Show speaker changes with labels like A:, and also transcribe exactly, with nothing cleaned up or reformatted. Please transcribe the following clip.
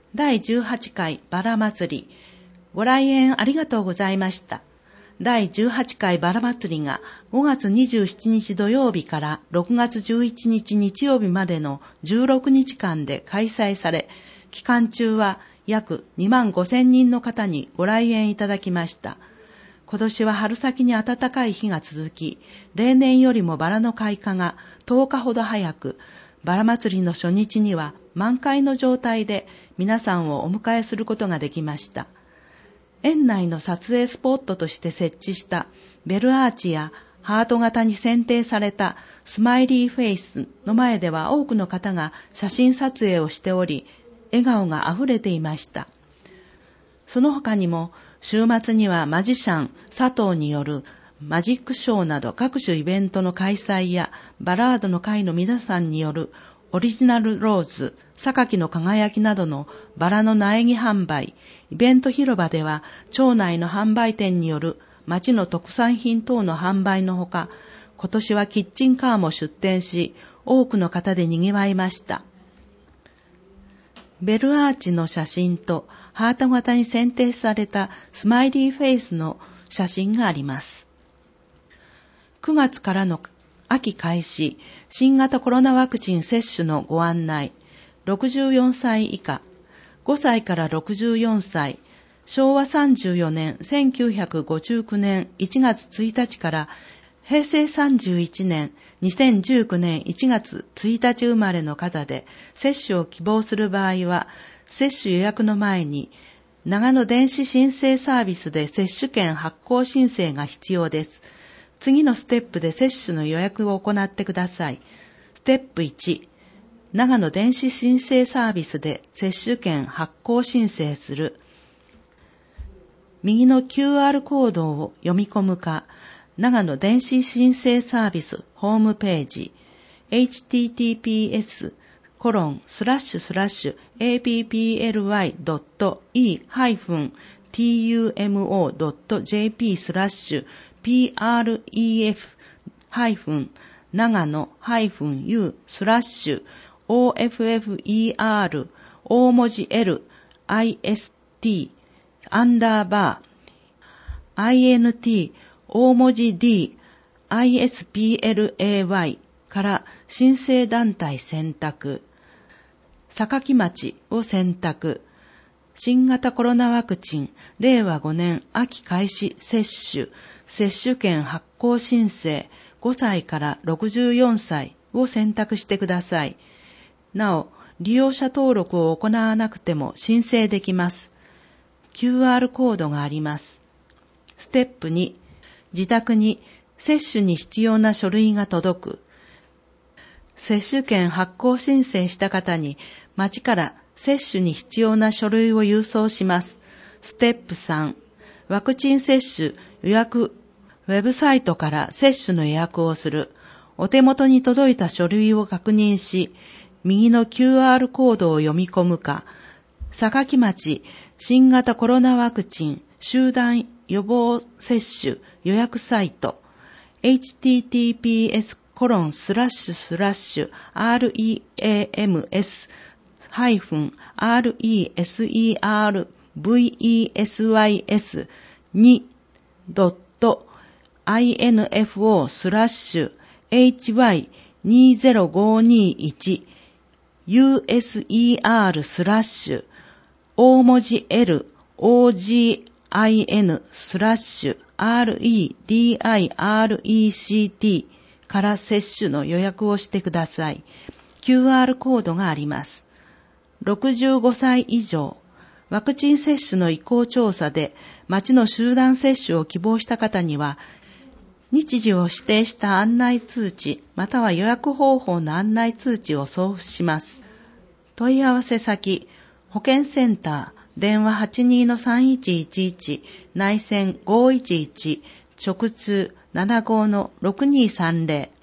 A: だいじゅうはちかいバラ祭り、ご来園ありがとうございました。だいじゅうはちかいバラ祭りがごがつにじゅうしちにち土曜日からろくがつじゅういちにち日曜日までのじゅうろくにちかんで開催され、期間中は約にまんごせんにんの方にご来園いただきました。今年は春先に暖かい日が続き、例年よりもバラの開花がとおかほど早く、バラ祭りの初日には満開の状態で皆さんをお迎えすることができました。園内の撮影スポットとして設置したベルアーチやハート型に選定されたスマイリーフェイスの前では多くの方が写真撮影をしており、笑顔があふれていました。その他にも週末にはマジシャン佐藤によるマジックショーなど各種イベントの開催やバラードの会の皆さんによるオリジナルローズ、榊の輝きなどのバラの苗木販売、イベント広場では町内の販売店による町の特産品等の販売のほか、今年はキッチンカーも出店し、多くの方で賑わいました。ベルアーチの写真とハート型に選定されたスマイリーフェイスの写真があります。くがつからの秋開始、新型コロナワクチン接種のご案内、ろくじゅうよんさい以下、ごさいからろくじゅうよんさい、しょうわさんじゅうよねんせんきゅうひゃくごじゅうきゅうねんいちがつついたちからへいせいさんじゅういちねんにせんじゅうきゅうねんいちがつついたち生まれの方で接種を希望する場合は、接種予約の前に長野電子申請サービスで接種券発行申請が必要です。次のステップで接種の予約を行ってください。ステップいち、長野電子申請サービスで接種券発行申請する。右の キューアール コードを読み込むか、長野電子申請サービスホームページ、エイチティーティーピーエスコロンスラッシュスラッシュエーピーピーエルワイドットイーハイフンティーユーエムオードットジェーピースラッシュピーアールイーエフハイフン長野ハイフンユースラッシュオーエフエフイーアール大文字 L アイエスティーアンダーバー アイエヌティー 大文字 D アイエスピーエルエーワイ から申請団体選択、榊町を選択、新型コロナワクチンれいわごねん秋開始接種、接種券発行申請ごさいからろくじゅうよんさいを選択してください。なお、利用者登録を行わなくても申請できます。キューアール コードがあります。ステップに、自宅に接種に必要な書類が届く。接種券発行申請した方に町から接種に必要な書類を郵送します。ステップさん、ワクチン接種予約ウェブサイトから接種の予約をする。お手元に届いた書類を確認し、右の キューアール コードを読み込むか、榊町新型コロナワクチン集団予防接種予約サイト エイチティーティーピーエスコロンスラッシュスラッシュアールイーエーエムエスハイフンアールイーエスイーアールブイイーエスワイエスにドットアイエヌエフオースラッシュエイチワイにゼロごにいちユーエスイーアール スラッシュ大文字 L オージーアイエヌ スラッシュ アールイーディーアイアールイーシーティー から接種の予約をしてください。キューアール コードがあります。ろくじゅうごさい以上、ワクチン接種の意向調査で町の集団接種を希望した方には、日時を指定した案内通知または予約方法の案内通知を送付します。問い合わせ先、保健センター、電話 はちにーのさんいちいちいち、内線ごいちいち、直通ななごのろくにーさんぜろ。